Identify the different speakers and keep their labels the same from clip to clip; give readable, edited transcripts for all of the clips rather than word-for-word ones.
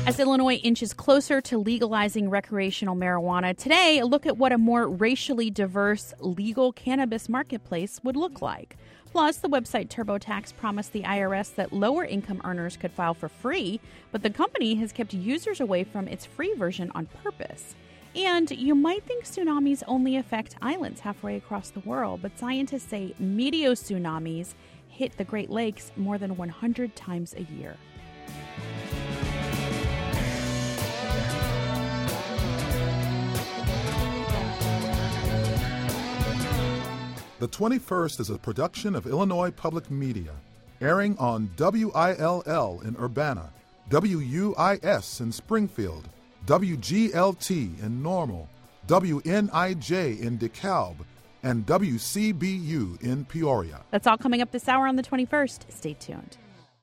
Speaker 1: As Illinois inches closer to legalizing recreational marijuana, today a look at what a more racially diverse legal cannabis marketplace would look like. Plus, the website TurboTax promised the IRS that lower-income earners could file for free, but the company has kept users away from its free version on purpose. And you might think tsunamis only affect islands halfway across the world, but scientists say meteotsunamis hit the Great Lakes more than 100 times a year.
Speaker 2: The 21st is a production of Illinois Public Media, airing on WILL in Urbana, WUIS in Springfield, WGLT in Normal, WNIJ in DeKalb, and WCBU in Peoria.
Speaker 1: That's all coming up this hour on the 21st. Stay tuned.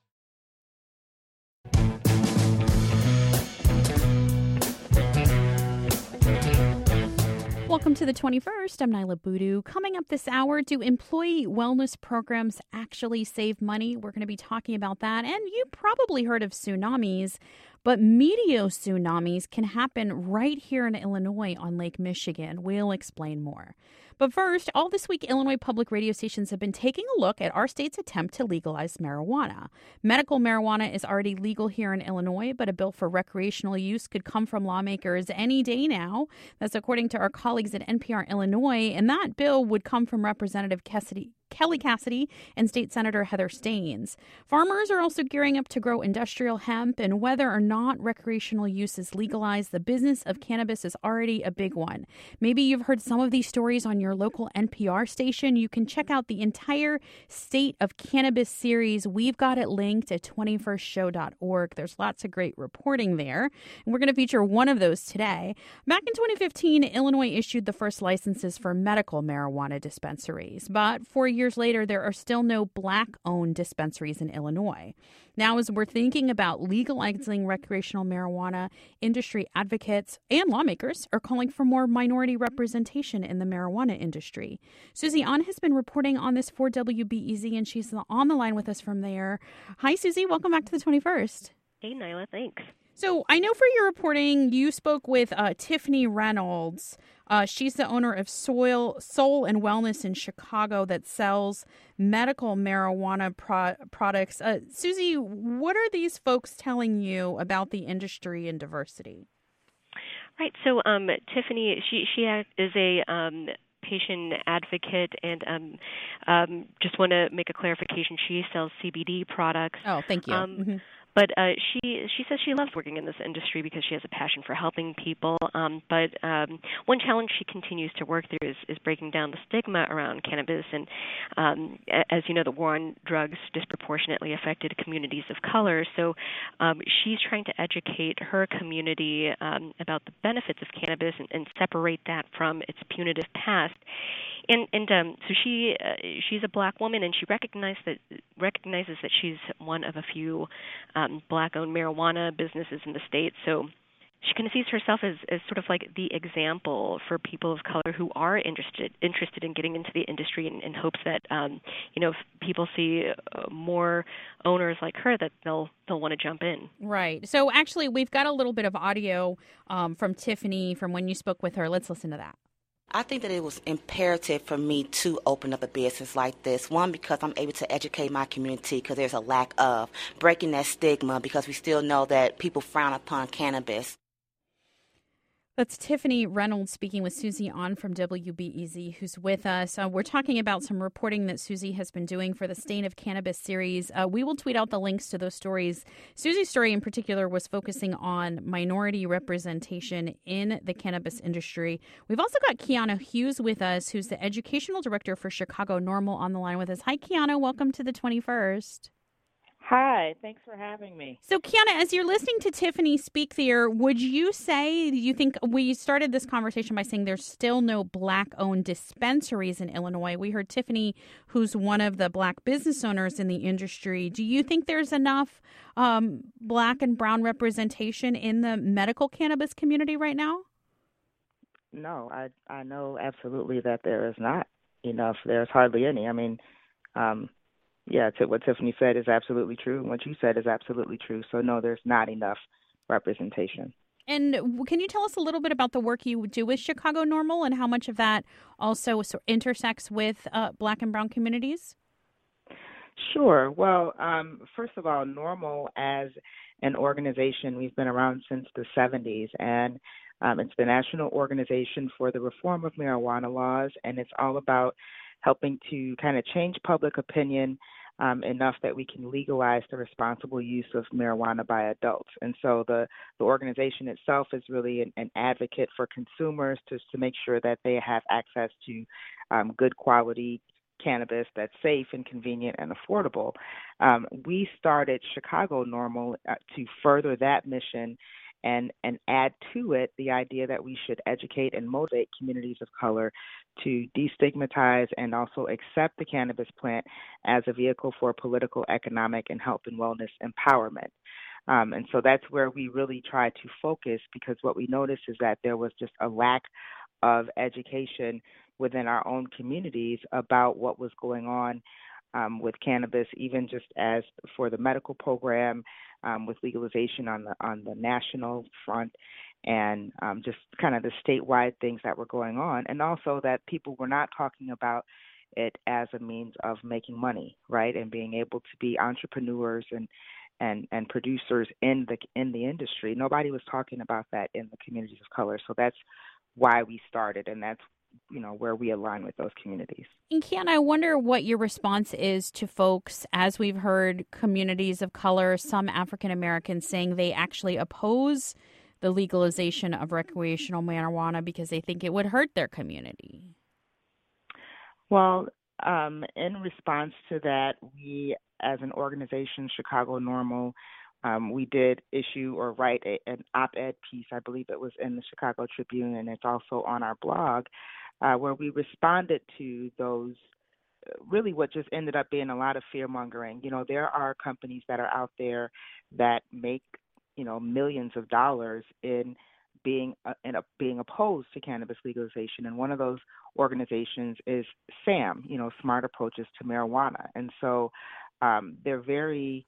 Speaker 1: Welcome to the 21st. I'm Nyla Boodoo. Coming up this hour, do employee wellness programs actually save money? We're going to be talking about that. And you probably heard of tsunamis, but meteotsunamis can happen right here in Illinois on Lake Michigan. We'll explain more. But first, all this week, Illinois public radio stations have been taking a look at our state's attempt to legalize marijuana. Medical marijuana is already legal here in Illinois, but a bill for recreational use could come from lawmakers any day now. That's according to our colleagues at NPR Illinois, and that bill would come from Representative Kelly Cassidy and State Senator Heather Steans. Farmers are also gearing up to grow industrial hemp, and whether or not recreational use is legalized, the business of cannabis is already a big one. Maybe you've heard some of these stories on your local NPR station. You can check out the entire State of Cannabis series. We've got it linked at 21stshow.org. There's lots of great reporting there, and we're going to feature one of those today. Back in 2015, Illinois issued the first licenses for medical marijuana dispensaries, but 4 years later, there are still no Black-owned dispensaries in Illinois. Now, as we're thinking about legalizing recreational marijuana, industry advocates and lawmakers are calling for more minority representation in the marijuana industry. Susie An has been reporting on this for WBEZ, and she's on the line with us from there. Hi, Susie. Welcome back to the 21st.
Speaker 3: Hey, Nyla. Thanks.
Speaker 1: So I know for your reporting, you spoke with Tiffany Reynolds. She's the owner of Soul and Wellness in Chicago that sells medical marijuana products. Susie, what are these folks telling you about the industry and diversity?
Speaker 3: Right. So Tiffany, she is a patient advocate, and just want to make a clarification. She sells CBD products.
Speaker 1: Oh, thank you.
Speaker 3: But she says she loves working in this industry because she has a passion for helping people. But one challenge she continues to work through is breaking down the stigma around cannabis. And as you know, the war on drugs disproportionately affected communities of color. So she's trying to educate her community about the benefits of cannabis and separate that from its punitive past. And so she's a Black woman, and she recognizes that she's one of a few Black-owned marijuana businesses in the state. So she kind of sees herself as sort of like the example for people of color who are interested in getting into the industry, in hopes that if people see more owners like her, that they'll want to jump in.
Speaker 1: Right. So actually, we've got a little bit of audio from Tiffany from when you spoke with her. Let's listen to that.
Speaker 4: I think that it was imperative for me to open up a business like this. One, because I'm able to educate my community, because there's a lack of breaking that stigma, because we still know that people frown upon cannabis.
Speaker 1: That's Tiffany Reynolds speaking with Susie An from WBEZ, who's with us. We're talking about some reporting that Susie has been doing for the State of Cannabis series. We will tweet out the links to those stories. Susie's story in particular was focusing on minority representation in the cannabis industry. We've also got Kiana Hughes with us, who's the educational director for Chicago NORML, on the line with us. Hi, Kiana. Welcome to the 21st.
Speaker 5: Hi, thanks for having me.
Speaker 1: So, Kiana, as you're listening to Tiffany speak there, would you say, you think we started this conversation by saying there's still no Black-owned dispensaries in Illinois? We heard Tiffany, who's one of the Black business owners in the industry. Do you think there's enough Black and brown representation in the medical cannabis community right now?
Speaker 5: No, I know absolutely that there is not enough. There's hardly any. I mean, what Tiffany said is absolutely true. What you said is absolutely true. So, no, there's not enough representation.
Speaker 1: And can you tell us a little bit about the work you do with Chicago NORML and how much of that also intersects with Black and brown communities?
Speaker 5: Sure. Well, first of all, NORML as an organization, we've been around since the 70s, and it's the National Organization for the Reform of Marijuana Laws, and it's all about helping to kind of change public opinion enough that we can legalize the responsible use of marijuana by adults. And so the organization itself is really an advocate for consumers to make sure that they have access to good quality cannabis that's safe and convenient and affordable. We started Chicago NORML to further that mission and add to it the idea that we should educate and motivate communities of color to destigmatize and also accept the cannabis plant as a vehicle for political, economic, and health and wellness empowerment. And so that's where we really try to focus, because what we noticed is that there was just a lack of education within our own communities about what was going on with cannabis, even just as for the medical program, with legalization on the national front, and just kind of the statewide things that were going on, and also that people were not talking about it as a means of making money, right, and being able to be entrepreneurs and producers in the industry. Nobody was talking about that in the communities of color, so that's why we started, and that's where we align with those communities.
Speaker 1: And Kiana, I wonder what your response is to folks, as we've heard communities of color, some African Americans saying they actually oppose the legalization of recreational marijuana because they think it would hurt their community.
Speaker 5: Well, in response to that, we, as an organization, Chicago NORML, we did issue or write an op-ed piece. I believe it was in the Chicago Tribune, and it's also on our blog, where we responded to those, really what just ended up being a lot of fear-mongering. There are companies that are out there that make, millions of dollars in being opposed to cannabis legalization, and one of those organizations is SAM, Smart Approaches to Marijuana. And so they're very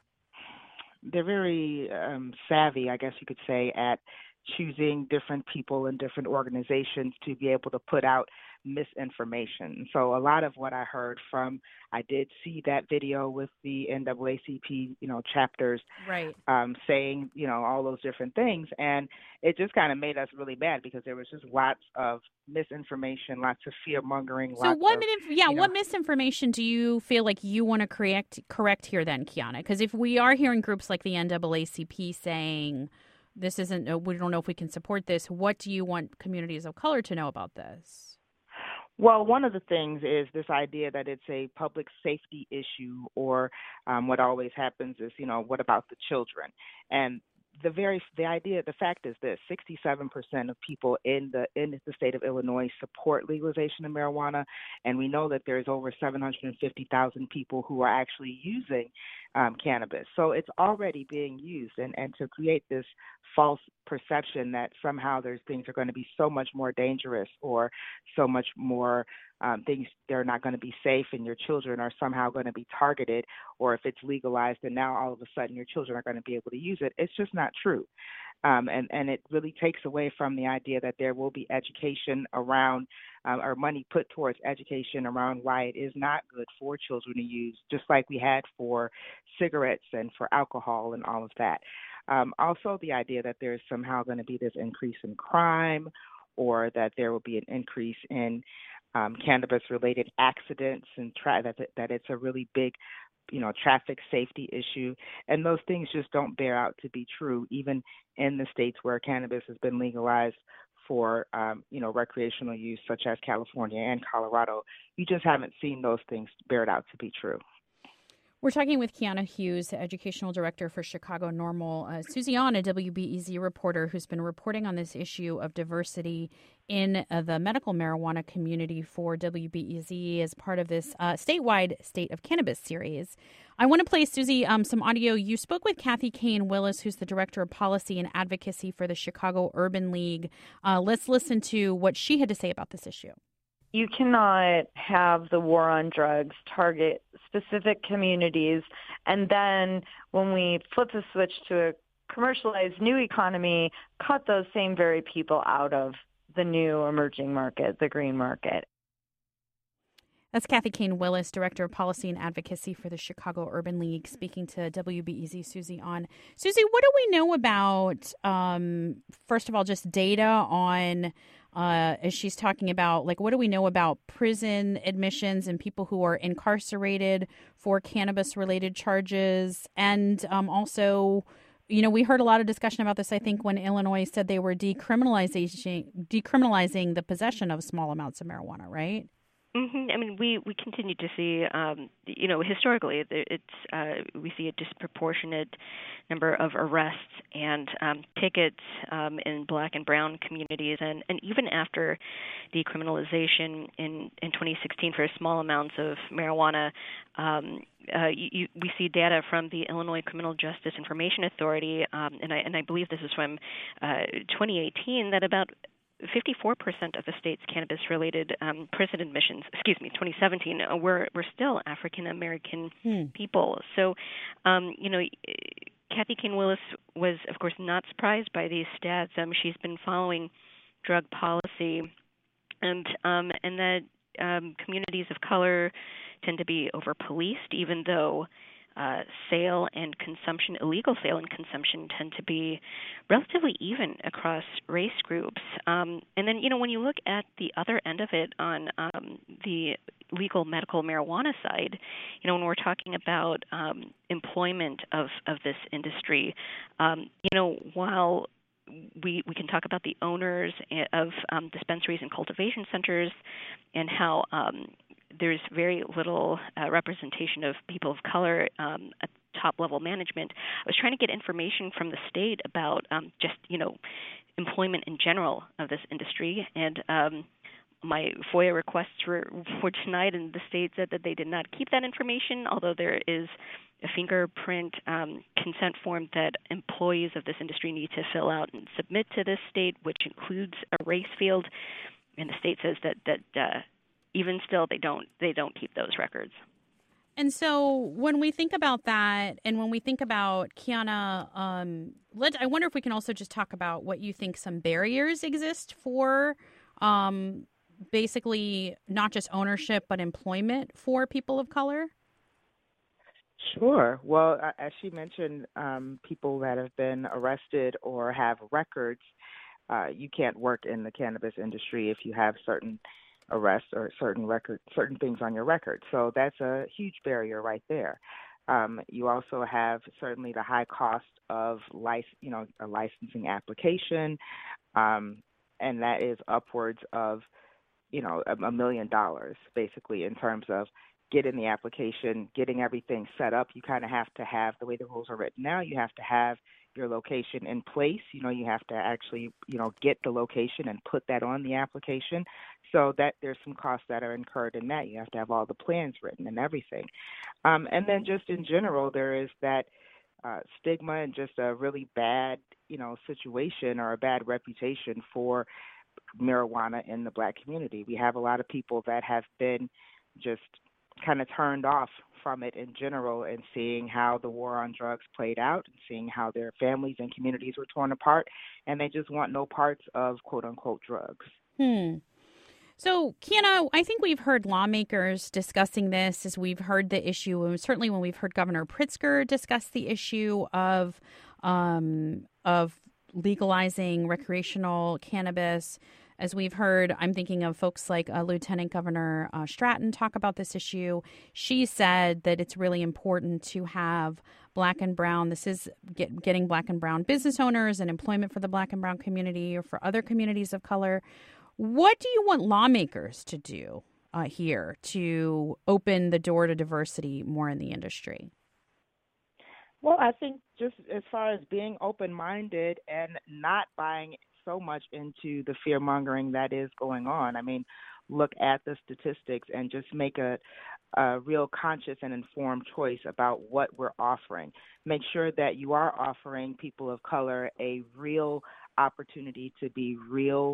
Speaker 5: savvy, I guess you could say, at choosing different people and different organizations to be able to put out misinformation. So a lot of what I heard I did see that video with the NAACP, chapters,
Speaker 1: right,
Speaker 5: saying, all those different things. And it just kind of made us really mad because there was just lots of misinformation, lots of fear mongering.
Speaker 1: So what misinformation do you feel like you want to correct here then, Kiana? Because if we are hearing groups like the NAACP saying this isn't, we don't know if we can support this, what do you want communities of color to know about this?
Speaker 5: Well, one of the things is this idea that it's a public safety issue, or what always happens is, what about the children? And the fact is this: 67% of people in the state of Illinois support legalization of marijuana, and we know that there's over 750,000 people who are actually using cannabis. So it's already being used, and to create this false perception that somehow things are going to be so much more dangerous or so much more things, they're not going to be safe, and your children are somehow going to be targeted, or if it's legalized and now all of a sudden your children are going to be able to use it, it's just not true. And it really takes away from the idea that there will be education around or money put towards education around why it is not good for children to use, just like we had for cigarettes and for alcohol and all of that. Also, the idea that there is somehow going to be this increase in crime, or that there will be an increase in cannabis-related accidents, and that it's a really big, traffic safety issue. And those things just don't bear out to be true, even in the states where cannabis has been legalized for, recreational use, such as California and Colorado. You just haven't seen those things bear out to be true.
Speaker 1: We're talking with Kiana Hughes, Educational Director for Chicago NORML. Susie An, a WBEZ reporter who's been reporting on this issue of diversity in the medical marijuana community for WBEZ as part of this statewide State of Cannabis series. I want to play, Susie, some audio. You spoke with Kathy Kane Willis, who's the Director of Policy and Advocacy for the Chicago Urban League. Let's listen to what she had to say about this issue.
Speaker 6: You cannot have the war on drugs target specific communities, and then when we flip the switch to a commercialized new economy cut those same very people out of the new emerging market, the green market.
Speaker 1: That's Kathy Kane Willis, Director of Policy and Advocacy for the Chicago Urban League, speaking to WBEZ Susie on. Susie, what do we know about, first of all, just data on, as she's talking about, like, what do we know about prison admissions and people who are incarcerated for cannabis-related charges? And also, you know, we heard a lot of discussion about this, I think, when Illinois said they were decriminalizing the possession of small amounts of marijuana, right?
Speaker 3: I mean, we continue to see, historically, we see a disproportionate number of arrests and tickets in Black and Brown communities, and even after decriminalization in 2016 for small amounts of marijuana, we see data from the Illinois Criminal Justice Information Authority, and I believe this is from 2018, that about 54% of the state's cannabis-related prison admissions, 2017, were still African-American people. So, Kathy Kane Willis was, of course, not surprised by these stats. She's been following drug policy, and that communities of color tend to be over-policed, even though illegal sale and consumption tend to be relatively even across race groups. And then, when you look at the other end of it on the legal medical marijuana side, when we're talking about employment of this industry, while we can talk about the owners of dispensaries and cultivation centers and how there's very little representation of people of color at top-level management. I was trying to get information from the state about employment in general of this industry, and my FOIA requests were denied, and the state said that they did not keep that information, although there is a fingerprint consent form that employees of this industry need to fill out and submit to this state, which includes a race field, and the state says that even still, they don't keep those records.
Speaker 1: And so when we think about that, and when we think about, Kiana, I wonder if we can also just talk about what you think some barriers exist for basically not just ownership, but employment for people of color?
Speaker 5: Sure. Well, as she mentioned, people that have been arrested or have records, you can't work in the cannabis industry if you have certain arrests or certain things on your record. So that's a huge barrier right there. You also have certainly the high cost of a licensing application, and that is upwards of $1 million basically in terms of getting the application, getting everything set up. You kind of have to have, the way the rules are written now, you have to have your location in place. You have to actually, get the location and put that on the application. So that there's some costs that are incurred in that. You have to have all the plans written and everything. And then just in general, there is that stigma and just a really bad, situation or a bad reputation for marijuana in the Black community. We have a lot of people that have been just kind of turned off from it in general, and seeing how the war on drugs played out and seeing how their families and communities were torn apart, and they just want no parts of quote-unquote drugs.
Speaker 1: So, Kiana, I think we've heard lawmakers discussing this, as we've heard the issue, and certainly when we've heard Governor Pritzker discuss the issue of legalizing recreational cannabis. As we've heard, I'm thinking of folks like Lieutenant Governor Stratton talk about this issue. She said that it's really important to have Black and Brown. This is getting Black and Brown business owners and employment for the Black and Brown community or for other communities of color. What do you want lawmakers to do here to open the door to diversity more in the industry?
Speaker 5: Well, I think just as far as being open-minded and not buying so much into the fear-mongering that is going on. I mean, look at the statistics and just make a real conscious and informed choice about what we're offering. Make sure that you are offering people of color a real opportunity to be real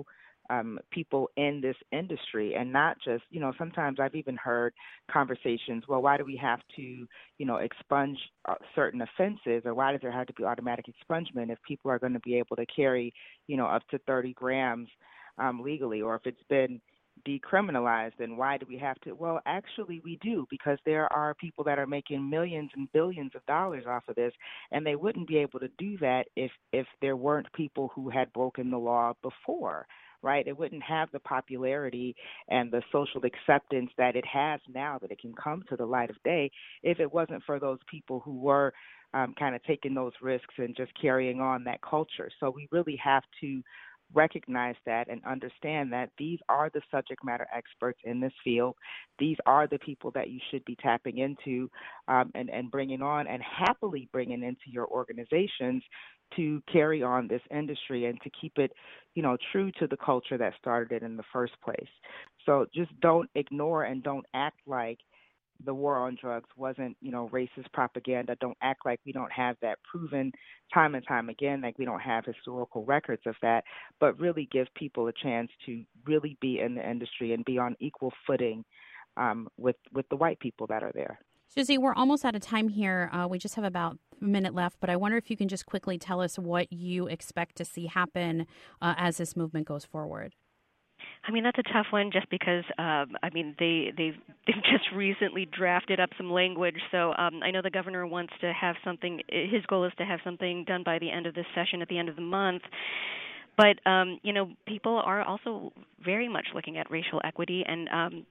Speaker 5: people in this industry, and not just, sometimes I've even heard conversations, well, why do we have to, expunge certain offenses, or why does there have to be automatic expungement if people are going to be able to carry, up to 30 grams legally, or if it's been decriminalized, then why do we have to? Well, actually, we do, because there are people that are making millions and billions of dollars off of this, and they wouldn't be able to do that if there weren't people who had broken the law before, right? It wouldn't have the popularity and the social acceptance that it has now, that it can come to the light of day, if it wasn't for those people who were kind of taking those risks and just carrying on that culture. So we really have to recognize that and understand that these are the subject matter experts in this field. These are the people that you should be tapping into and bringing on, and happily bringing into your organizations to carry on this industry and to keep it, true to the culture that started it in the first place. So just don't ignore and don't act like the war on drugs wasn't, racist propaganda. Don't act like we don't have that proven time and time again, like we don't have historical records of that, but really give people a chance to really be in the industry and be on equal footing with the white people that are there.
Speaker 1: Susie, we're almost out of time here. We just have about a minute left, but I wonder if you can just quickly tell us what you expect to see happen as this movement goes forward.
Speaker 3: I mean, that's a tough one, just because, they've just recently drafted up some language. So I know the governor wants to have something, his goal is to have something done by the end of this session, at the end of the month. But, people are also very much looking at racial equity, and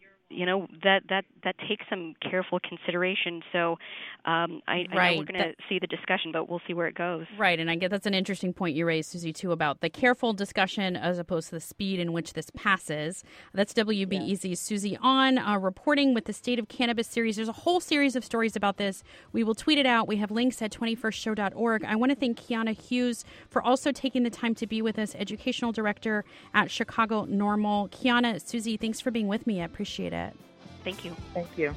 Speaker 3: that takes some careful consideration. So I know we're going to see the discussion, but we'll see where it goes.
Speaker 1: Right, and I get that's an interesting point you raised, Susie, too, about the careful discussion as opposed to the speed in which this passes. That's WBEZ's Susie An reporting with the State of Cannabis series. There's a whole series of stories about this. We will tweet it out. We have links at 21stshow.org. I want to thank Kiana Hughes for also taking the time to be with us, Educational Director at Chicago NORML. Kiana, Susie, thanks for being with me. I appreciate it.
Speaker 3: Thank you.
Speaker 5: Thank you.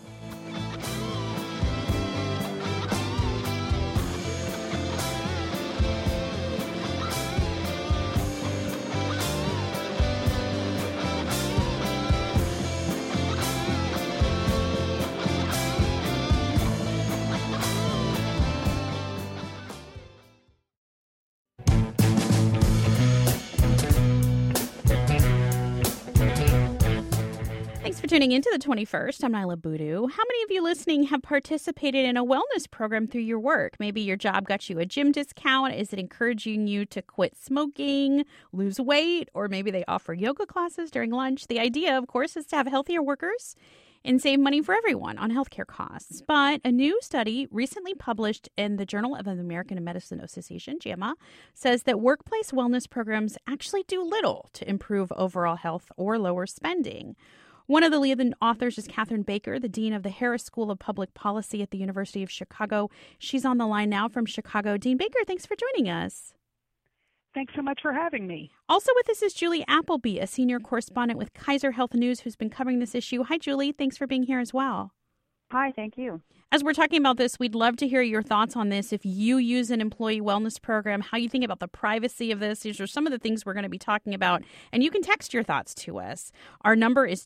Speaker 1: Tuning into the 21st. I'm Nyla Boodoo. How many of you listening have participated in a wellness program through your work? Maybe your job got you a gym discount. Is it encouraging you to quit smoking, lose weight, or maybe they offer yoga classes during lunch? The idea, of course, is to have healthier workers and save money for everyone on healthcare costs. But a new study recently published in the Journal of the American Medicine Association, JAMA, says that workplace wellness programs actually do little to improve overall health or lower spending. One of the leading authors is Catherine Baker, the dean of the Harris School of Public Policy at the University of Chicago. She's on the line now from Chicago. Dean Baker, thanks for joining us.
Speaker 7: Thanks so much for having me.
Speaker 1: Also with us is Julie Appleby, a senior correspondent with Kaiser Health News, who's been covering this issue. Hi, Julie. Thanks for being here as well.
Speaker 7: Hi, thank you.
Speaker 1: As we're talking about this, we'd love to hear your thoughts on this. If you use an employee wellness program, how you think about the privacy of this. These are some of the things we're going to be talking about. And you can text your thoughts to us. Our number is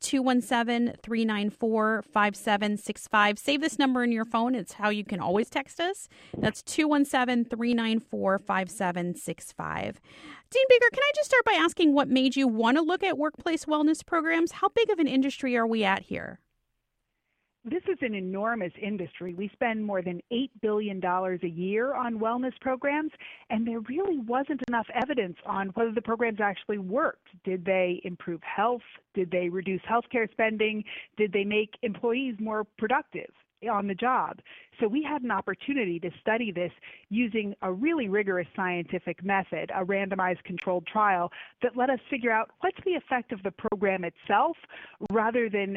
Speaker 1: 217-394-5765. Save this number in your phone. It's how you can always text us. That's 217-394-5765. Dean Baker, can I just start by asking what made you want to look at workplace wellness programs? How big of an industry are we at here?
Speaker 7: This is an enormous industry. We spend more than $8 billion a year on wellness programs, and there really wasn't enough evidence on whether the programs actually worked. Did they improve health? Did they reduce healthcare spending? Did they make employees more productive on the job? So we had an opportunity to study this using a really rigorous scientific method, a randomized controlled trial that let us figure out what's the effect of the program itself rather than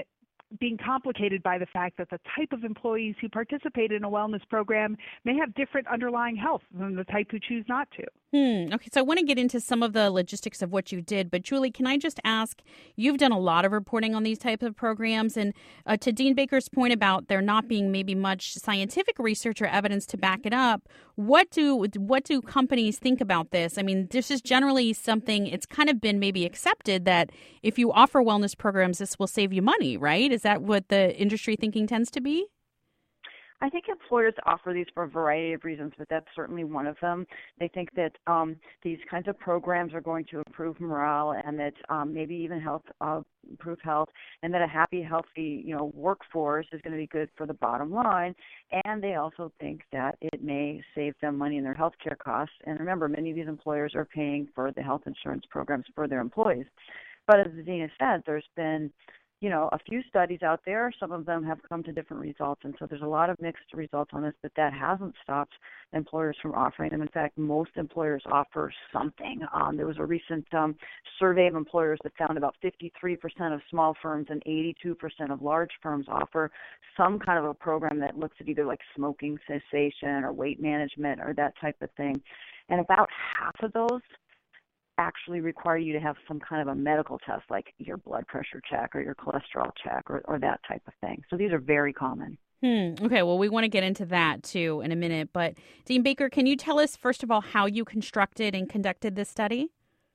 Speaker 7: being complicated by the fact that the type of employees who participate in a wellness program may have different underlying health than the type who choose not to.
Speaker 1: Okay, so I want to get into some of the logistics of what you did, but Julie, can I just ask, you've done a lot of reporting on these types of programs, and to Dean Baker's point about there not being maybe much scientific research or evidence to back it up, what do companies think about this? I mean, this is generally something, it's kind of been maybe accepted that if you offer wellness programs, this will save you money, right? Is that what the industry thinking tends to be?
Speaker 6: I think employers offer these for a variety of reasons, but that's certainly one of them. They think that these kinds of programs are going to improve morale, and that maybe even improve health, and that a happy, healthy, workforce is going to be good for the bottom line. And they also think that it may save them money in their health care costs. And remember, many of these employers are paying for the health insurance programs for their employees. But as Zena said, there's been a few studies out there. Some of them have come to different results, and so there's a lot of mixed results on this, but that hasn't stopped employers from offering them. In fact, most employers offer something. There was a recent survey of employers that found about 53% of small firms and 82% of large firms offer some kind of a program that looks at either like smoking cessation or weight management or that type of thing. And about half of those actually require you to have some kind of a medical test, like your blood pressure check or your cholesterol check or that type of thing. So these are very common.
Speaker 1: Okay, well, we want to get into that, too, in a minute. But Dean Baker, can you tell us, first of all, how you constructed and conducted this study?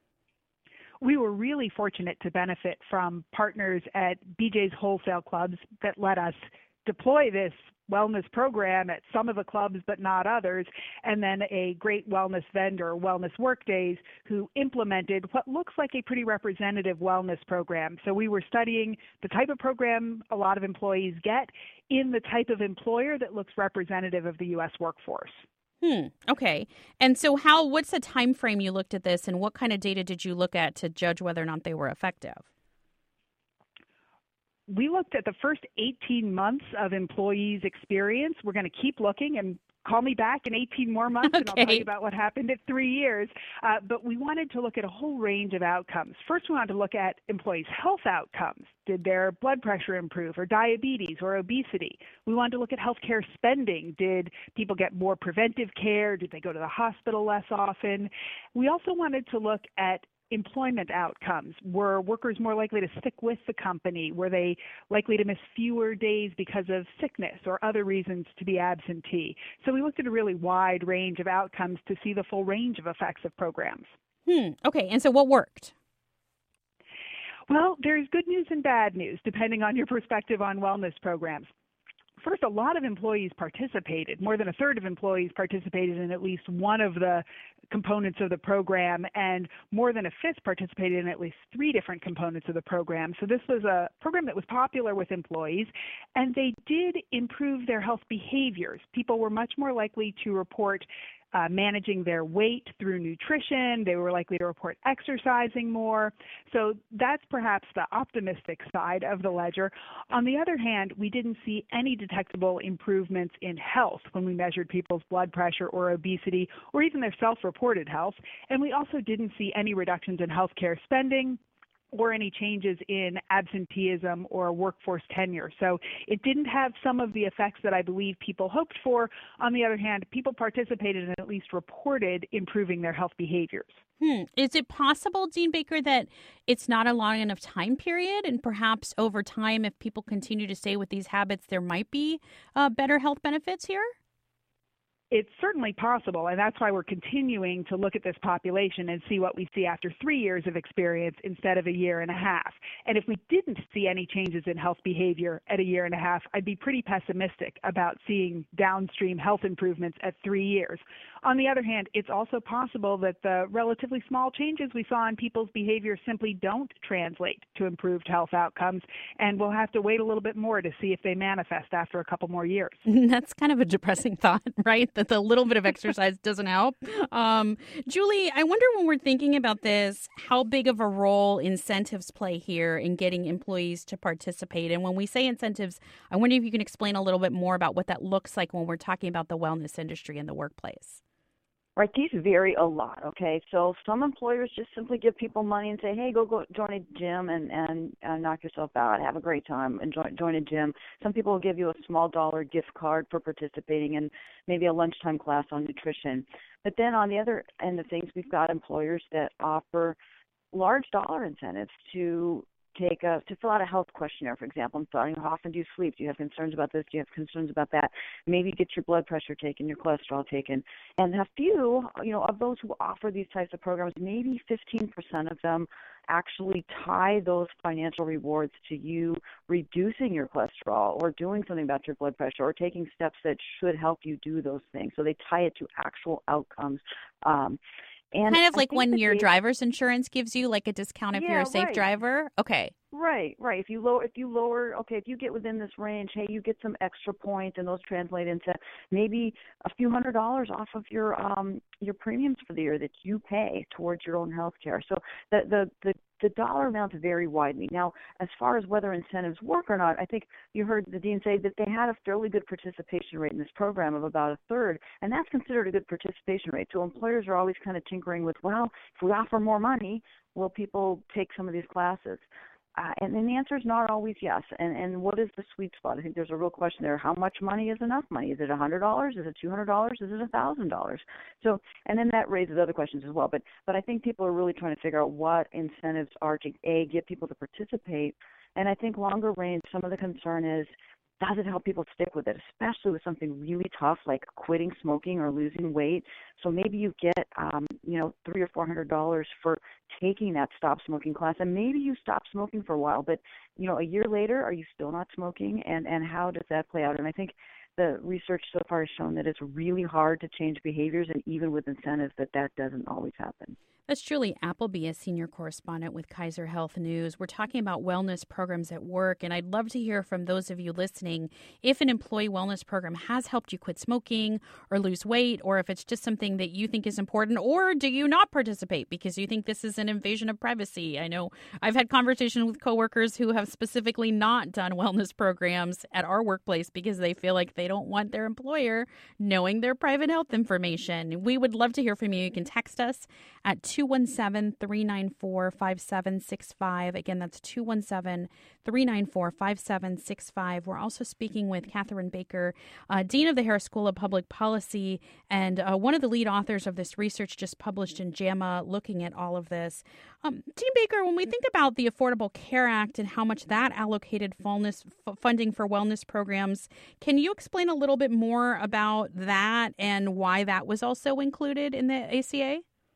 Speaker 7: We were really fortunate to benefit from partners at BJ's Wholesale Clubs that let us deploy this wellness program at some of the clubs but not others, and then a great wellness vendor, Wellness Workdays, who implemented what looks like a pretty representative wellness program. So we were studying the type of program a lot of employees get in the type of employer that looks representative of the U.S. workforce.
Speaker 1: Okay. And so what's the time frame you looked at this, and what kind of data did you look at to judge whether or not they were effective?
Speaker 7: We looked at the first 18 months of employees' experience. We're going to keep looking, and call me back in 18 more months, and I'll tell you about what happened at 3 years. But we wanted to look at a whole range of outcomes. First, we wanted to look at employees' health outcomes. Did their blood pressure improve, or diabetes, or obesity? We wanted to look at healthcare spending. Did people get more preventive care? Did they go to the hospital less often? We also wanted to look at employment outcomes. Were workers more likely to stick with the company? Were they likely to miss fewer days because of sickness or other reasons to be absentee? So we looked at a really wide range of outcomes to see the full range of effects of programs.
Speaker 1: Okay, and so what worked?
Speaker 7: Well, there's good news and bad news, depending on your perspective on wellness programs. First, a lot of employees participated. More than a third of employees participated in at least one of the components of the program, and more than a fifth participated in at least 3 different components of the program. So this was a program that was popular with employees, and they did improve their health behaviors. People were much more likely to report managing their weight through nutrition. They were likely to report exercising more. So that's perhaps the optimistic side of the ledger. On the other hand, we didn't see any detectable improvements in health when we measured people's blood pressure or obesity or even their self-reported health. And we also didn't see any reductions in healthcare spending or any changes in absenteeism or workforce tenure. So it didn't have some of the effects that I believe people hoped for. On the other hand, people participated and at least reported improving their health behaviors.
Speaker 1: Is it possible, Dean Baker, that it's not a long enough time period, and perhaps over time, if people continue to stay with these habits, there might be better health benefits here?
Speaker 7: It's certainly possible, and that's why we're continuing to look at this population and see what we see after 3 years of experience instead of a year and a half. And if we didn't see any changes in health behavior at a year and a half, I'd be pretty pessimistic about seeing downstream health improvements at 3 years. On the other hand, it's also possible that the relatively small changes we saw in people's behavior simply don't translate to improved health outcomes, and we'll have to wait a little bit more to see if they manifest after a couple more years.
Speaker 1: That's kind of a depressing thought, right? That the little bit of exercise doesn't help. Julie, I wonder, when we're thinking about this, how big of a role incentives play here in getting employees to participate. And when we say incentives, I wonder if you can explain a little bit more about what that looks like when we're talking about the wellness industry in the workplace.
Speaker 6: Right, these vary a lot, okay? So some employers just simply give people money and say, hey, go join a gym and knock yourself out, have a great time, and join a gym. Some people will give you a small dollar gift card for participating in maybe a lunchtime class on nutrition. But then on the other end of things, we've got employers that offer large dollar incentives to fill out a health questionnaire, for example. I'm starting, how often do you sleep? Do you have concerns about this? Do you have concerns about that? Maybe get your blood pressure taken, your cholesterol taken. And a few, of those who offer these types of programs, maybe 15% of them actually tie those financial rewards to you reducing your cholesterol or doing something about your blood pressure or taking steps that should help you do those things. So they tie it to actual outcomes. And
Speaker 1: kind of like when your
Speaker 6: data,
Speaker 1: driver's insurance gives you like a discount if you're a safe driver. Okay.
Speaker 6: Right. If you lower, if you get within this range, hey, you get some extra points, and those translate into maybe a few $100s off of your premiums for the year that you pay towards your own health care. So the dollar amounts vary widely. Now, as far as whether incentives work or not, I think you heard the dean say that they had a fairly good participation rate in this program of about a third, and that's considered a good participation rate. So employers are always kind of tinkering with, well, if we offer more money, will people take some of these classes? And the answer is not always yes. And what is the sweet spot? I think there's a real question there. How much money is enough money? Is it $100? Is it $200? Is it $1,000? So, and then that raises other questions as well. But I think people are really trying to figure out what incentives are to, get people to participate. And I think longer range, some of the concern is, does it help people stick with it, especially with something really tough like quitting smoking or losing weight? So maybe you get, $300 or $400 for taking that stop smoking class, and maybe you stop smoking for a while, but a year later, are you still not smoking? And how does that play out? And I think the research so far has shown that it's really hard to change behaviors, and even with incentives, that doesn't always happen.
Speaker 1: That's Julie Appleby, a senior correspondent with Kaiser Health News. We're talking about wellness programs at work, and I'd love to hear from those of you listening if an employee wellness program has helped you quit smoking or lose weight, or if it's just something that you think is important, or do you not participate because you think this is an invasion of privacy? I know I've had conversations with coworkers who have specifically not done wellness programs at our workplace because they feel like they don't want their employer knowing their private health information. We would love to hear from you. You can text us at 217-394-5765. Again, that's 217-394-5765. We're also speaking with Catherine Baker, Dean of the Harris School of Public Policy, and one of the lead authors of this research just published in JAMA looking at all of this. Dean Baker, when we think about the Affordable Care Act and how much that allocated funding for wellness programs, can you explain a little bit more about that and why that was also included in the ACA?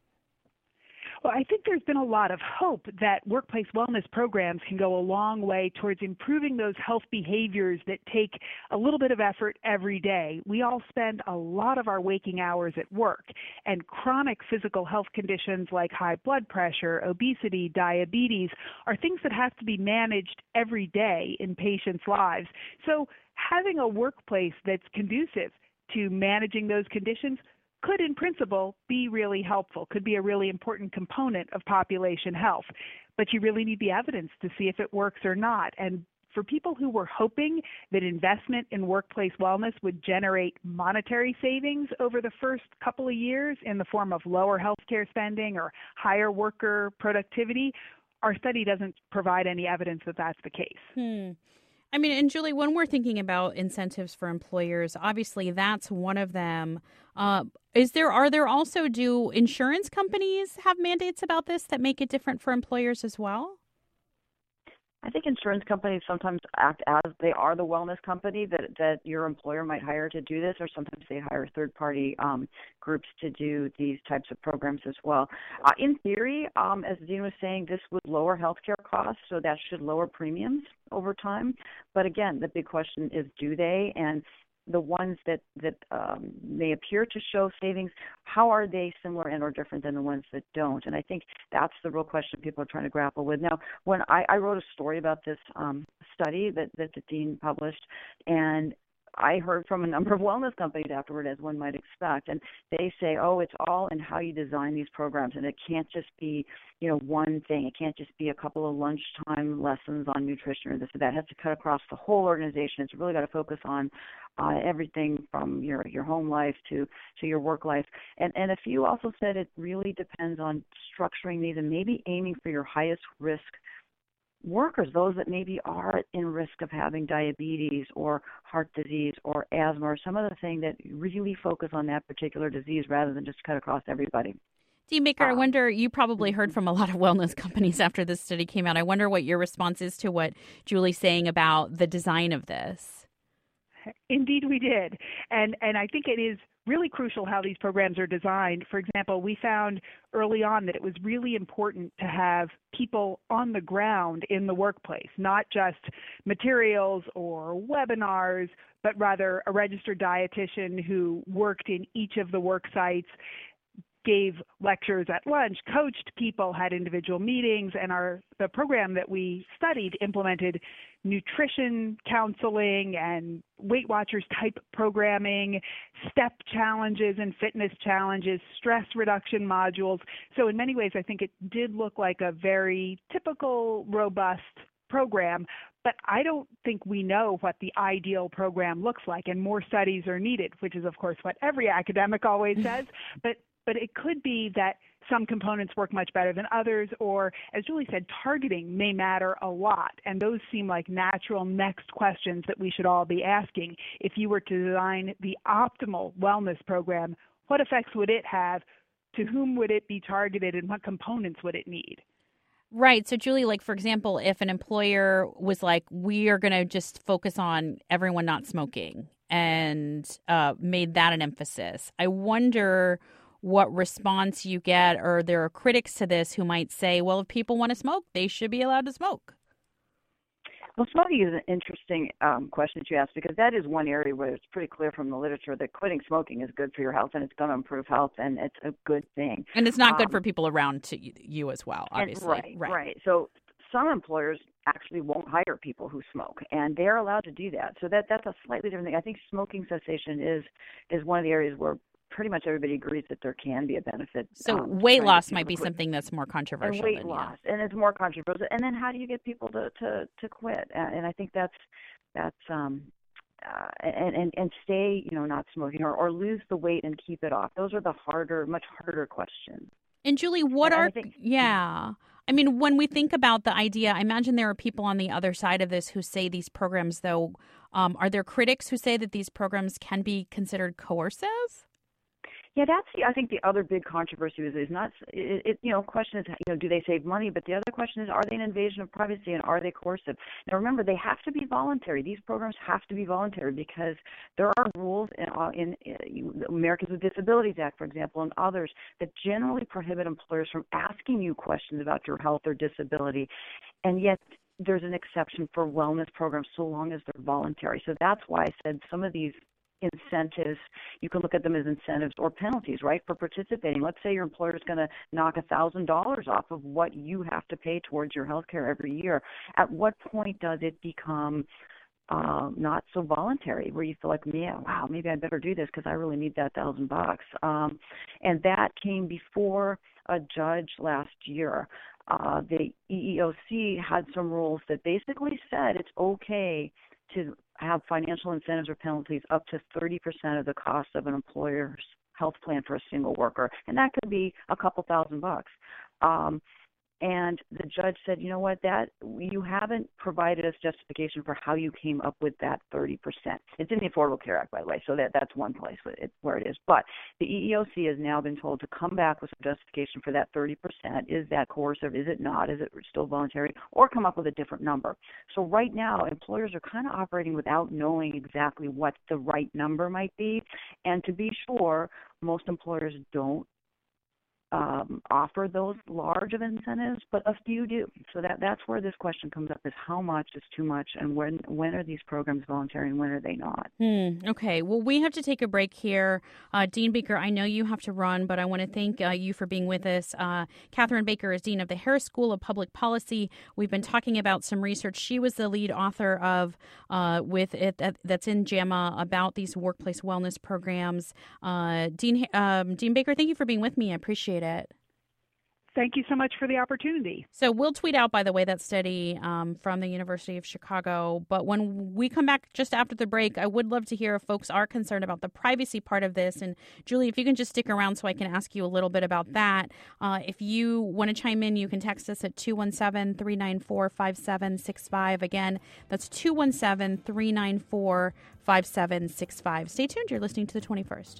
Speaker 7: Well, I think there's been a lot of hope that workplace wellness programs can go a long way towards improving those health behaviors that take a little bit of effort every day. We all spend a lot of our waking hours at work, and chronic physical health conditions like high blood pressure, obesity, diabetes are things that have to be managed every day in patients' lives. So having a workplace that's conducive to managing those conditions could, in principle, be really helpful, could be a really important component of population health. But you really need the evidence to see if it works or not. And for people who were hoping that investment in workplace wellness would generate monetary savings over the first couple of years in the form of lower healthcare spending or higher worker productivity, our study doesn't provide any evidence that that's the case.
Speaker 1: I mean, and Julie, when we're thinking about incentives for employers, obviously that's one of them. Are there also, do insurance companies have mandates about this that make it different for employers as well?
Speaker 6: I think insurance companies sometimes act as they are the wellness company that your employer might hire to do this, or sometimes they hire third-party groups to do these types of programs as well. In theory, as Dean was saying, this would lower healthcare costs, so that should lower premiums over time. But again, the big question is, do they? And the ones that may appear to show savings, how are they similar and or different than the ones that don't? And I think that's the real question people are trying to grapple with. Now, when I wrote a story about this study that the dean published, and I heard from a number of wellness companies afterward, as one might expect, and they say, oh, it's all in how you design these programs, and it can't just be, one thing. It can't just be a couple of lunchtime lessons on nutrition or this or that. It has to cut across the whole organization. It's really got to focus on everything from your home life to your work life. And a few also said it really depends on structuring these and maybe aiming for your highest risk workers, those that maybe are in risk of having diabetes or heart disease or asthma or some other thing that really focus on that particular disease rather than just cut across everybody.
Speaker 1: Dean Baker, I wonder, you probably heard from a lot of wellness companies after this study came out. I wonder what your response is to what Julie's saying about the design of this.
Speaker 7: Indeed, we did. And I think it is really crucial how these programs are designed. For example, we found early on that it was really important to have people on the ground in the workplace, not just materials or webinars, but rather a registered dietitian who worked in each of the work sites, gave lectures at lunch, coached people, had individual meetings, and the program that we studied implemented nutrition counseling and Weight Watchers type programming, step challenges and fitness challenges, stress reduction modules. So in many ways, I think it did look like a very typical, robust program, but I don't think we know what the ideal program looks like, and more studies are needed, which is, of course, what every academic always says. But it could be that some components work much better than others, or, as Julie said, targeting may matter a lot. And those seem like natural next questions that we should all be asking. If you were to design the optimal wellness program, what effects would it have? To whom would it be targeted, and what components would it need?
Speaker 1: Right. So, Julie, like, for example, if an employer was like, we are going to just focus on everyone not smoking and made that an emphasis, I wonder what response you get, or there are critics to this who might say, well, if people want to smoke, they should be allowed to smoke.
Speaker 6: Well, smoking is an interesting question that you asked, because that is one area where it's pretty clear from the literature that quitting smoking is good for your health, and it's going to improve health, and it's a good thing.
Speaker 1: And it's not good for people around you as well, obviously.
Speaker 6: Right. So some employers actually won't hire people who smoke, and they're allowed to do that. So that's a slightly different thing. I think smoking cessation is one of the areas where pretty much everybody agrees that there can be a benefit.
Speaker 1: So weight loss might be something that's more controversial.
Speaker 6: And weight loss, and it's more controversial. And then how do you get people to quit? And I think that's and stay, not smoking, or lose the weight and keep it off. Those are the much harder questions.
Speaker 1: And Julie, I mean, when we think about the idea, I imagine there are people on the other side of this who say these programs, though, are there critics who say that these programs can be considered coercive?
Speaker 6: Yeah, I think the other big controversy is not, question is, do they save money? But the other question is, are they an invasion of privacy, and are they coercive? Now, remember, they have to be voluntary. These programs have to be voluntary, because there are rules in the Americans with Disabilities Act, for example, and others that generally prohibit employers from asking you questions about your health or disability. And yet there's an exception for wellness programs so long as they're voluntary. So that's why I said some of these incentives, you can look at them as incentives or penalties, right, for participating. Let's say your employer is going to knock $1,000 off of what you have to pay towards your health care every year. At what point does it become not so voluntary, where you feel like, wow, maybe I better do this because I really need that $1,000? And that came before a judge last year. The EEOC had some rules that basically said it's okay to have financial incentives or penalties up to 30% of the cost of an employer's health plan for a single worker, and that could be a couple $1,000. And the judge said, you know what, that you haven't provided us justification for how you came up with that 30%. It's in the Affordable Care Act, by the way, so that's one place where it is. But the EEOC has now been told to come back with some justification for that 30%. Is that coercive? Is it not? Is it still voluntary? Or come up with a different number. So right now, employers are kind of operating without knowing exactly what the right number might be. And to be sure, most employers don't offer those large of incentives, but a few do. So that's where this question comes up: is how much is too much, and when are these programs voluntary and when are they not?
Speaker 1: Okay. Well, we have to take a break here. Dean Baker, I know you have to run, but I want to thank you for being with us. Catherine Baker is Dean of the Harris School of Public Policy. We've been talking about some research she was the lead author of that's in JAMA about these workplace wellness programs. Dean Baker, thank you for being with me. I appreciate it.
Speaker 7: Thank you so much for the opportunity.
Speaker 1: So we'll tweet out, by the way, that study from the University of Chicago. But when we come back just after the break, I would love to hear if folks are concerned about the privacy part of this. And Julie, if you can just stick around so I can ask you a little bit about that. If you want to chime in, you can text us at 217-394-5765. Again, that's 217-394-5765. Stay tuned. You're listening to The 21st.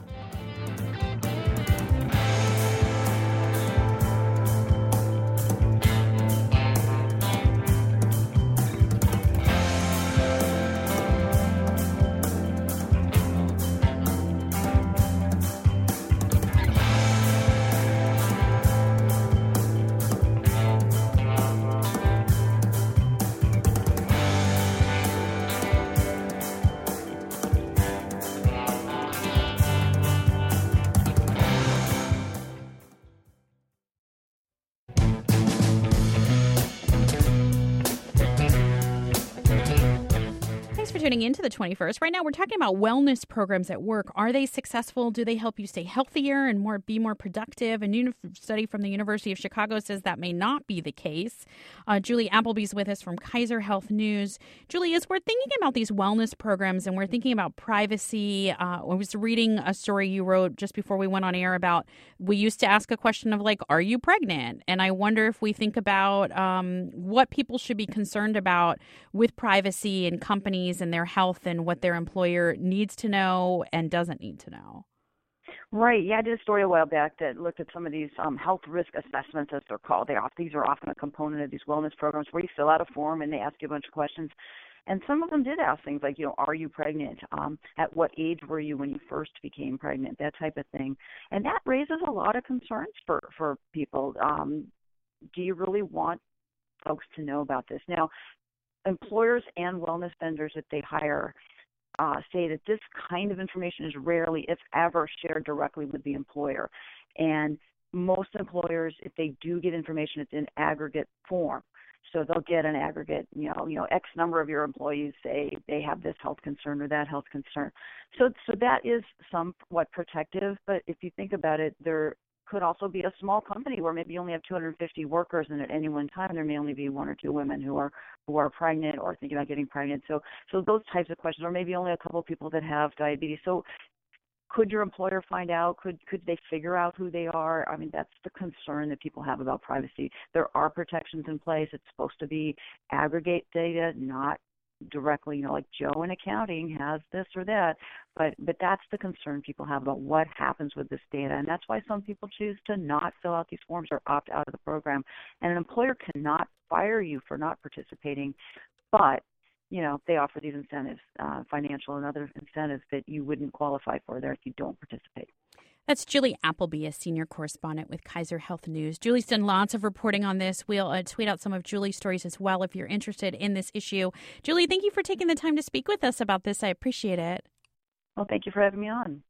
Speaker 1: Tuning into the 21st. Right now, we're talking about wellness programs at work. Are they successful? Do they help you stay healthier and be more productive? A new study from the University of Chicago says that may not be the case. Julie Appleby's with us from Kaiser Health News. Julie, as we're thinking about these wellness programs and we're thinking about privacy, I was reading a story you wrote just before we went on air about we used to ask a question of like, are you pregnant? And I wonder if we think about what people should be concerned about with privacy and companies and their health and what their employer needs to know and doesn't need to know.
Speaker 6: Right. Yeah, I did a story a while back that looked at some of these health risk assessments, as they're called. These are often a component of these wellness programs where you fill out a form and they ask you a bunch of questions. And some of them did ask things like, are you pregnant? At what age were you when you first became pregnant? That type of thing. And that raises a lot of concerns for people. Do you really want folks to know about this? Now, employers and wellness vendors that they hire say that this kind of information is rarely, if ever, shared directly with the employer. And most employers, if they do get information, it's in aggregate form. So they'll get an aggregate, X number of your employees say they have this health concern or that health concern. So that is somewhat protective. But if you think about it, there could also be a small company where maybe you only have 250 workers, and at any one time there may only be one or two women who are pregnant or thinking about getting pregnant. So those types of questions, or maybe only a couple of people that have diabetes. So could your employer find out? Could they figure out who they are? I mean, that's the concern that people have about privacy. There are protections in place. It's supposed to be aggregate data, not directly, like Joe in accounting has this or that, but that's the concern people have about what happens with this data, and that's why some people choose to not fill out these forms or opt out of the program. And an employer cannot fire you for not participating, but they offer these incentives, financial and other incentives that you wouldn't qualify for there if you don't participate.
Speaker 1: That's Julie Appleby, a senior correspondent with Kaiser Health News. Julie's done lots of reporting on this. We'll tweet out some of Julie's stories as well if you're interested in this issue. Julie, thank you for taking the time to speak with us about this. I appreciate it.
Speaker 6: Well, thank you for having me on.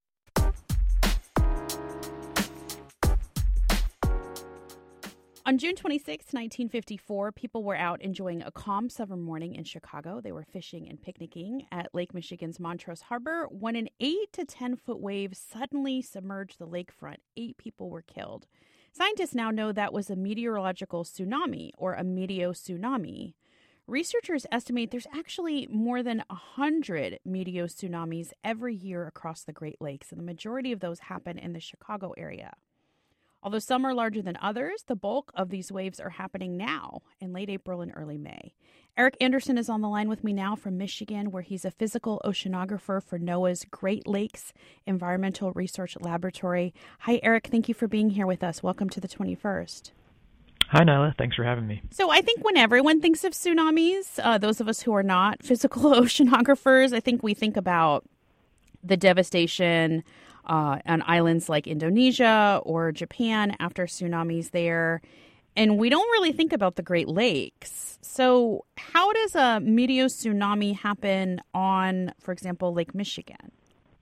Speaker 1: On June 26, 1954, people were out enjoying a calm summer morning in Chicago. They were fishing and picnicking at Lake Michigan's Montrose Harbor when an 8 to 10 foot wave suddenly submerged the lakefront. 8 people were killed. Scientists now know that was a meteorological tsunami, or a meteotsunami. Researchers estimate there's actually more than 100 meteotsunamis every year across the Great Lakes, and the majority of those happen in the Chicago area. Although some are larger than others, the bulk of these waves are happening now in late April and early May. Eric Anderson is on the line with me now from Michigan, where he's a physical oceanographer for NOAA's Great Lakes Environmental Research Laboratory. Hi, Eric. Thank you for being here with us. Welcome to the 21st.
Speaker 8: Hi, Nyla. Thanks for having me.
Speaker 1: So I think when everyone thinks of tsunamis, those of us who are not physical oceanographers, I think we think about the devastation on islands like Indonesia or Japan after tsunamis there. And we don't really think about the Great Lakes. So how does a meteo tsunami happen on, for example, Lake Michigan?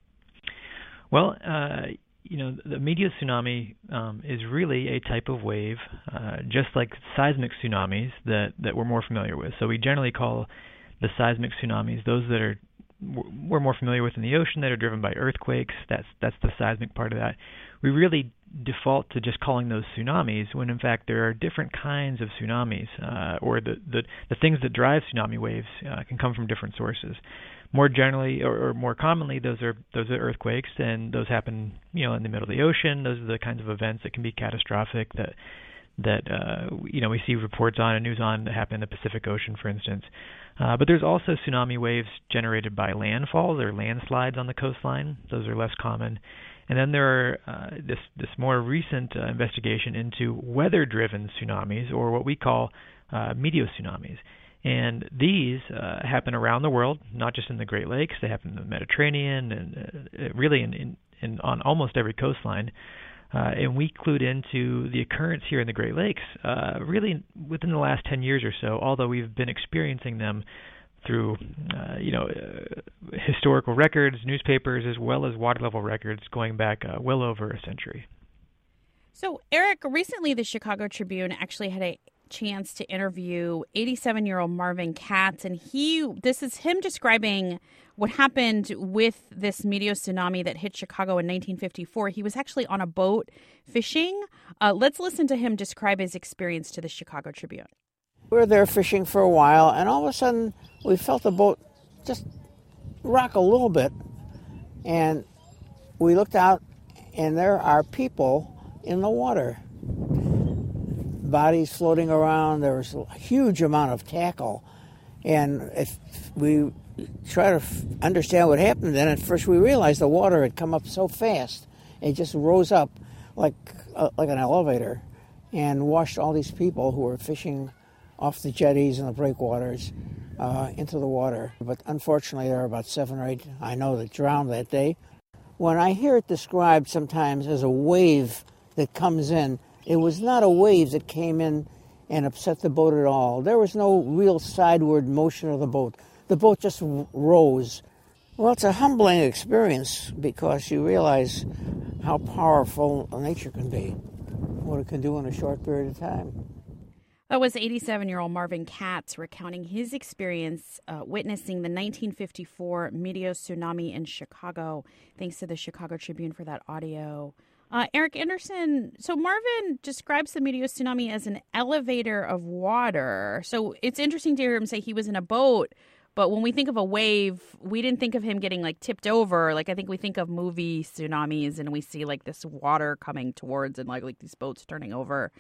Speaker 8: Well, the meteo tsunami is really a type of wave, just like seismic tsunamis that we're more familiar with. So we generally call the seismic tsunamis those that we're more familiar with in the ocean that are driven by earthquakes. That's the seismic part of that. We really default to just calling those tsunamis when in fact there are different kinds of tsunamis, or the things that drive tsunami waves can come from different sources. More generally, or more commonly, those are earthquakes, and those happen, in the middle of the ocean. Those are the kinds of events that can be catastrophic that we see reports on and news on that happen in the Pacific Ocean, for instance. But there's also tsunami waves generated by landfalls or landslides on the coastline. Those are less common. And then there are this more recent investigation into weather-driven tsunamis, or what we call meteo tsunamis. And these happen around the world, not just in the Great Lakes. They happen in the Mediterranean and really in on almost every coastline. And we clued into the occurrence here in the Great Lakes really within the last 10 years or so, although we've been experiencing them through historical records, newspapers, as well as water level records going back well over a century.
Speaker 1: So, Eric, recently the Chicago Tribune actually had a chance to interview 87-year-old Marvin Katz, and this is him describing what happened with this meteo tsunami that hit Chicago in 1954. He was actually on a boat fishing. Let's listen to him describe his experience to the Chicago Tribune.
Speaker 9: We were there fishing for a while, and all of a sudden we felt the boat just rock a little bit, and we looked out, and there are people in the water. Bodies floating around. There was a huge amount of tackle, and if we try to understand what happened, then at first we realized the water had come up so fast, it just rose up like an elevator, and washed all these people who were fishing off the jetties and the breakwaters into the water. But unfortunately, there were about 7 or 8 I know that drowned that day. When I hear it described sometimes as a wave that comes in, it was not a wave that came in and upset the boat at all. There was no real sideward motion of the boat. The boat just rose. Well, it's a humbling experience because you realize how powerful nature can be, what it can do in a short period of time.
Speaker 1: That was 87-year-old Marvin Katz recounting his experience witnessing the 1954 meteo tsunami in Chicago. Thanks to the Chicago Tribune for that audio. Eric Anderson, so Marvin describes the meteo tsunami as an elevator of water. So it's interesting to hear him say he was in a boat, but when we think of a wave, we didn't think of him getting tipped over. I think we think of movie tsunamis and we see this water coming towards and like these boats turning over.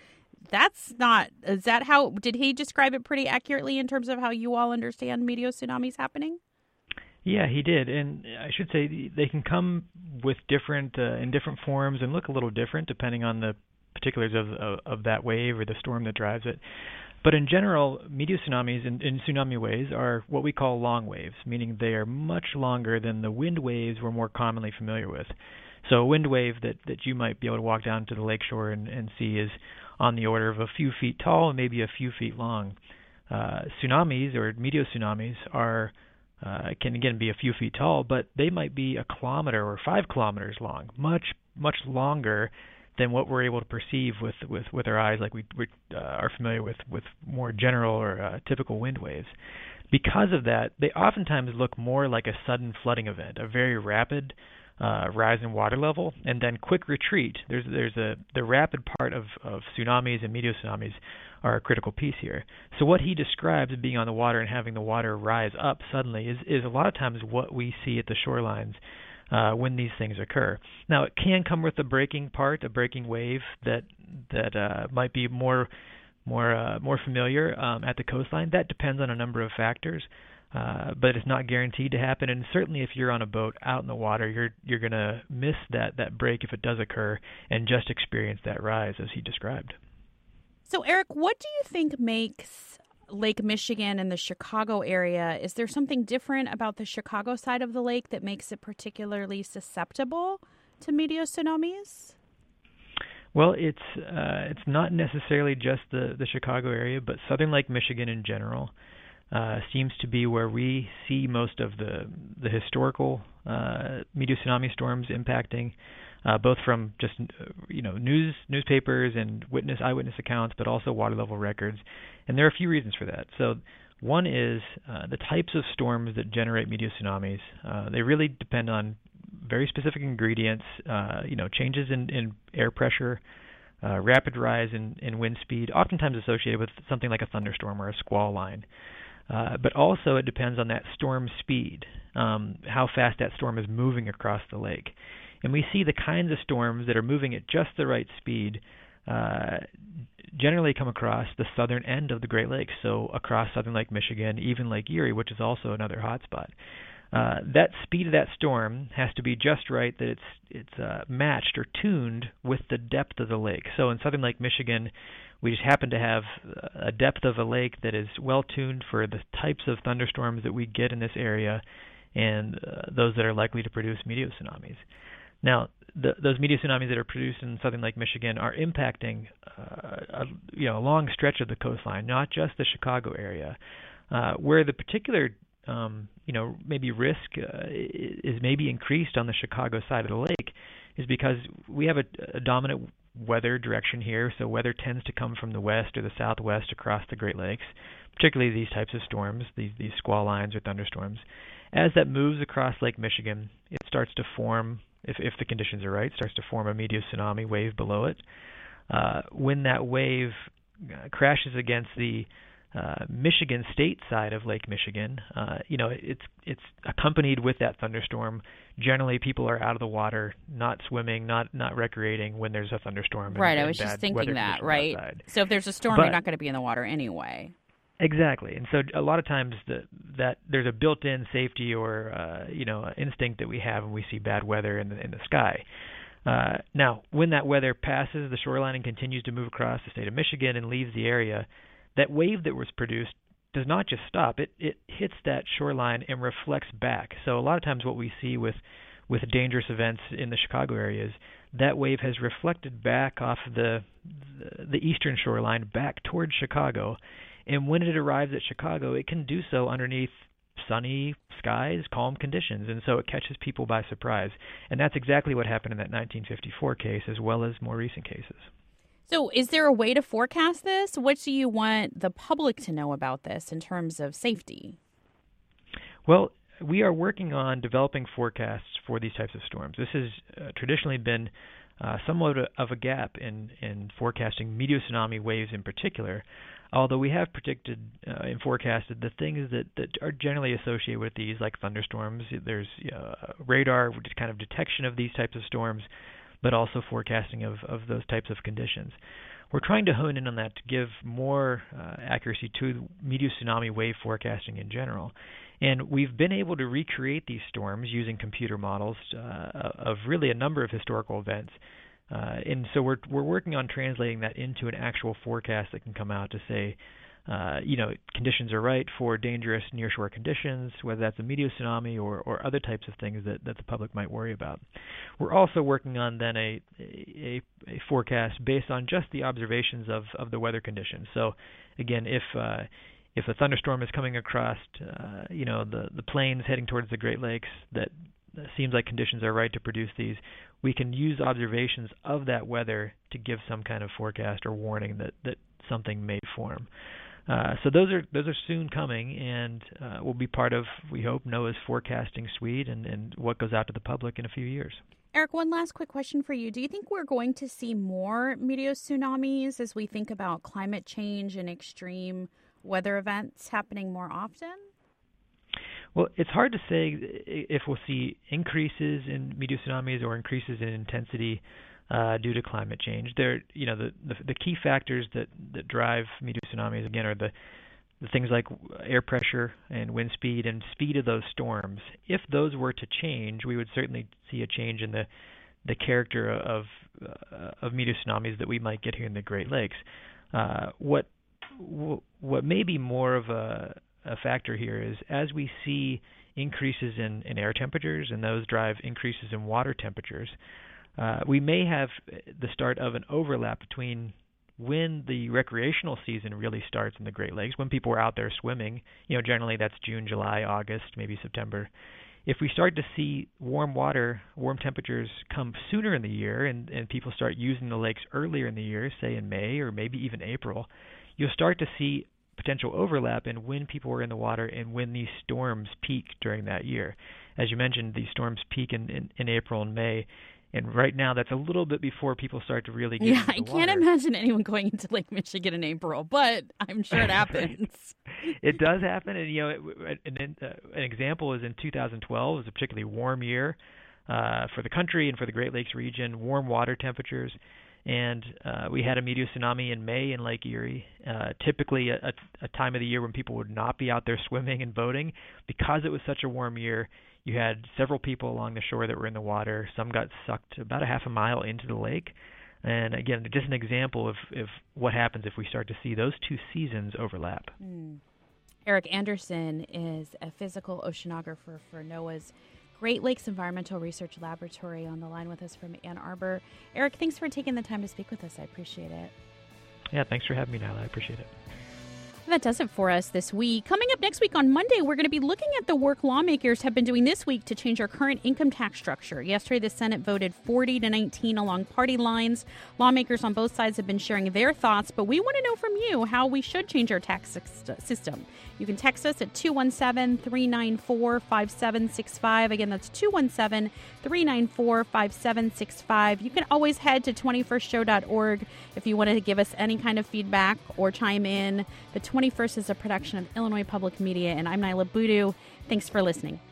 Speaker 1: Did he describe it pretty accurately in terms of how you all understand meteo tsunamis happening?
Speaker 8: Yeah, he did, and I should say they can come with in different forms and look a little different depending on the particulars of that wave or the storm that drives it. But in general, meteo tsunamis and tsunami waves are what we call long waves, meaning they are much longer than the wind waves we're more commonly familiar with. So a wind wave that you might be able to walk down to the lakeshore and see is on the order of a few feet tall and maybe a few feet long. Tsunamis or meteo tsunamis can again be a few feet tall, but they might be 1 kilometer or 5 kilometers long, much longer than what we're able to perceive with our eyes, like we are familiar with more general or typical wind waves. Because of that, they oftentimes look more like a sudden flooding event, a very rapid rise in water level, and then quick retreat. The rapid part of tsunamis and meteo tsunamis are a critical piece here. So what he describes being on the water and having the water rise up suddenly is a lot of times what we see at the shorelines when these things occur. Now, it can come with a breaking wave that might be more familiar at the coastline. That depends on a number of factors. But it's not guaranteed to happen, and certainly if you're on a boat out in the water, you're going to miss that break if it does occur and just experience that rise as he described.
Speaker 1: So, Eric, what do you think makes Lake Michigan and the Chicago area? Is there something different about the Chicago side of the lake that makes it particularly susceptible to meteor tsunamis?
Speaker 8: Well, it's not necessarily just the Chicago area, but southern Lake Michigan in general seems to be where we see most of the historical meteor tsunami storms impacting, both from just newspapers and eyewitness accounts, but also water level records. And there are a few reasons for that. So one is the types of storms that generate meteor tsunamis. They really depend on very specific ingredients, changes in air pressure, rapid rise in wind speed, oftentimes associated with something like a thunderstorm or a squall line. But also it depends on that storm speed, how fast that storm is moving across the lake. And we see the kinds of storms that are moving at just the right speed generally come across the southern end of the Great Lakes, so across southern Lake Michigan, even Lake Erie, which is also another hotspot. That speed of that storm has to be just right, that it's matched or tuned with the depth of the lake. So in southern Lake Michigan, we just happen to have a depth of a lake that is well tuned for the types of thunderstorms that we get in this area, and those that are likely to produce meteor tsunamis. Now, those meteor tsunamis that are produced in southern Lake Michigan are impacting a long stretch of the coastline, not just the Chicago area, where the particular maybe risk is maybe increased on the Chicago side of the lake is because we have a dominant weather direction here, so weather tends to come from the west or the southwest across the Great Lakes, particularly these types of storms, these squall lines or thunderstorms. As that moves across Lake Michigan, it starts to form, if the conditions are right, starts to form a meteor tsunami wave below it. When that wave crashes against the Michigan state side of Lake Michigan, it's accompanied with that thunderstorm. Generally, people are out of the water, not swimming, not recreating when there's a thunderstorm.
Speaker 1: Right,
Speaker 8: and
Speaker 1: I was just thinking that, right?
Speaker 8: Outside.
Speaker 1: So if there's a storm, you're not going to be in the water anyway.
Speaker 8: Exactly, and so a lot of times that there's a built-in safety or instinct that we have when we see bad weather in the sky. Now, when that weather passes the shoreline and continues to move across the state of Michigan and leaves the area, that wave that was produced does not just stop. It hits that shoreline and reflects back. So a lot of times what we see with dangerous events in the Chicago area is that wave has reflected back off the eastern shoreline back towards Chicago. And when it arrives at Chicago, it can do so underneath sunny skies, calm conditions, and so it catches people by surprise. And that's exactly what happened in that 1954 case, as well as more recent cases.
Speaker 1: So is there a way to forecast this? What do you want the public to know about this in terms of safety?
Speaker 8: Well, we are working on developing forecasts for these types of storms. This has traditionally been somewhat of a gap in forecasting meteor tsunami waves in particular, although we have predicted and forecasted the things that are generally associated with these, like thunderstorms. There's radar, which is kind of detection of these types of storms, but also forecasting of those types of conditions. We're trying to hone in on that to give more accuracy to meteor tsunami wave forecasting in general. And we've been able to recreate these storms using computer models of really a number of historical events. And so we're working on translating that into an actual forecast that can come out to say, conditions are right for dangerous nearshore conditions, whether that's a meteor tsunami or other types of things that the public might worry about. We're also working on then a forecast based on just the observations of the weather conditions. So again, if a thunderstorm is coming across, the plains heading towards the Great Lakes, that seems like conditions are right to produce these, we can use observations of that weather to give some kind of forecast or warning that something may form. So those are soon coming, and will be part of, we hope, NOAA's forecasting suite and what goes out to the public in a few years.
Speaker 1: Eric, one last quick question for you. Do you think we're going to see more meteor tsunamis as we think about climate change and extreme weather events happening more often?
Speaker 8: Well, it's hard to say if we'll see increases in meteor tsunamis or increases in intensity due to climate change. The key factors that drive meteor tsunamis, again, are the things like air pressure and wind speed and speed of those storms. If those were to change, we would certainly see a change in the character of meteor tsunamis that we might get here in the Great Lakes. What may be more of a factor here is as we see increases in air temperatures, and those drive increases in water temperatures, we may have the start of an overlap between when the recreational season really starts in the Great Lakes, when people are out there swimming. Generally that's June, July, August, maybe September. If we start to see warm temperatures come sooner in the year, and people start using the lakes earlier in the year, say in May or maybe even April, you'll start to see potential overlap in when people are in the water and when these storms peak during that year. As you mentioned, these storms peak in April and May. And right now, that's a little bit before people start to really get into the water.
Speaker 1: I can't imagine anyone going into Lake Michigan in April, but I'm sure it happens.
Speaker 8: It does happen. And an example is in 2012. It was a particularly warm year for the country and for the Great Lakes region, warm water temperatures. And we had a meteor tsunami in May in Lake Erie, typically a time of the year when people would not be out there swimming and boating. Because it was such a warm year, you had several people along the shore that were in the water. Some got sucked about a half a mile into the lake. And again, just an example of what happens if we start to see those two seasons overlap.
Speaker 1: Eric Anderson is a physical oceanographer for NOAA's Great Lakes Environmental Research Laboratory, on the line with us from Ann Arbor. Eric, thanks for taking the time to speak with us. I appreciate it.
Speaker 8: Yeah, thanks for having me, Nyla. I appreciate it.
Speaker 1: That does it for us this week. Coming up next week on Monday, we're going to be looking at the work lawmakers have been doing this week to change our current income tax structure. Yesterday, the Senate voted 40-19 along party lines. Lawmakers on both sides have been sharing their thoughts, but we want to know from you how we should change our tax system. You can text us at 217-394-5765. Again, that's 217-394-5765. You can always head to 21stshow.org if you want to give us any kind of feedback or chime in. The 21st is a production of Illinois Public Media, and I'm Nyla Boodoo. Thanks for listening.